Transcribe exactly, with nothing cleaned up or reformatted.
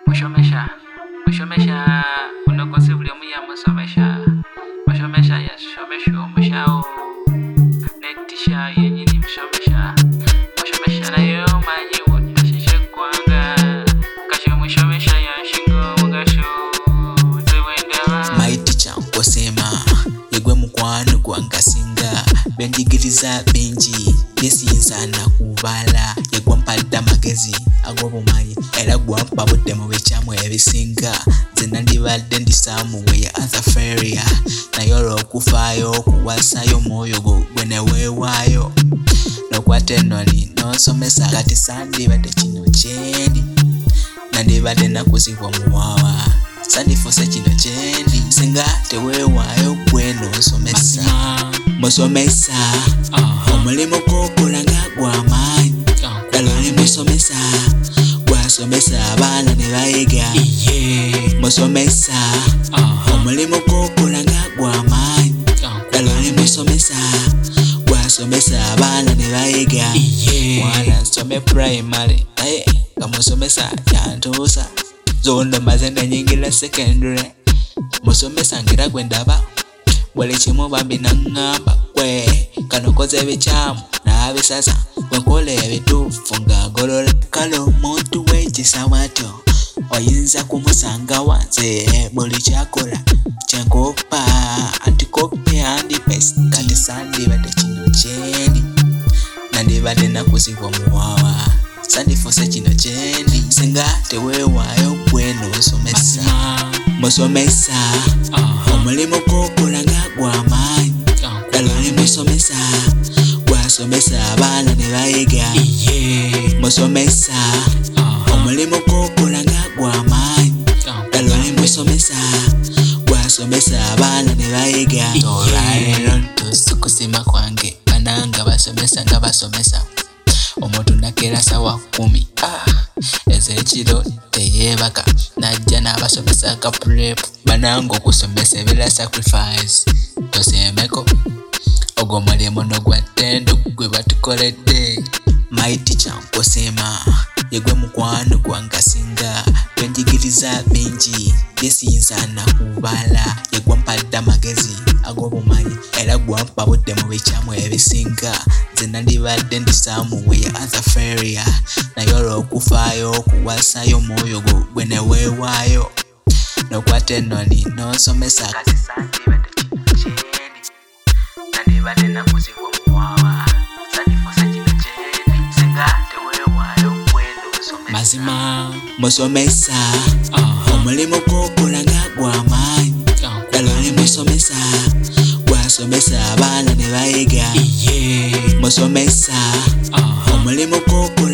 Mushomesha, mushomesha, unokosi buli omu yamusomesha. Mushomesha yashomesha omushao netisha yenyini mushomesha. Mushomesha naye omanyi wutashisha eggwanga kasho mushomesha yashinga omugasho zibwendaba. My teacher nkosema yegwe mukwano gwangasinga benjigiriza benji byesiyinza nakubala yegwa mpadde amagezi ag'obumanyi era gwampa budde mu bikyamu ebisinga nze nandibadde ndisaamu we other failure naye olw'okufaayo okuwasayo omwoyo gwo gwe ne weewaayo n'okwata ennoni n'osomesa kati sandibadde kino kyendi nandibadde nakuzibwa muwaawa sandifuse kino kyendi singa teweewaayo gwe n'osomesa musomesa omulimu gw'okola nga gw'amaanyi ddala oli musomesa gwasomesa abaana ne bayiga musomesa omulimu gw'okola nga gw'amaanyi ddala oli musomesa gwasomesa abaana ne bayiga mwana nsome primary naye nga musomesa yantuusa zonna maze nanyingira secondary musomesa ngera gwe ndaba buli kimu bambi naŋŋamba gwe kano koze ebikyamu n'abisasa bwekola ebituufu ng'agolola kale omuntu w'ekisa bw'atyo oyinza kumusanga wanze buli kyakola kyenkopa antikopi andi pesi kati sandibadde kino kyendi nandibadde nakuzibwa muwaawa sandifuse kino kyendi singa teweewaayo gwe n'osomesa musomesa omulimu gw'okola nga gw'amaanyi ddala oli musomesa gwasomesa abaana ne bayiga musomesa omulimu gw'okola nga gw'amaanyi ddala oli musomesa gwasomesa abaana ne bayiga olwaleero ntuuse kusima kwange bananga basomesa nga basomesa omuntu nakeera sawa kumi ez'ekiro teyeebaka najja n'abasomesa ka prep bananga okusomesa ebira sacrifice tosemeko ogwo mulimu nogwa ttendo gwe batukoledde. My teacher nkosema yegwe mukwano gwangasinga benjigiriza benji byesiyinza nakubala yegwa mpadde amagezi ag'obumanyi era gwampa budde mu bikyamu ebisinga nze nandibadde ndisaamu we other failure naye olw'okufaayo okuwasayo omwoyo gwo gwe ne weewaayo n'okwata ennoni n'osomesa kati sandibadde kino kyendi nandibadde nakuzibwa muwaawa sandifuse kino kyendi singa teweewaayo gwe n'osomesa mazima musomesa omulimu gw'okola nga gw'amaanyi ddala oli musomesa gwasomesa abaana ne bayiga musomesa omulimu gw'okola